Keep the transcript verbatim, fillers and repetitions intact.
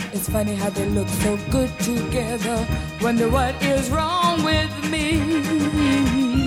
It's funny how they look so good together. Wonder what is wrong with me.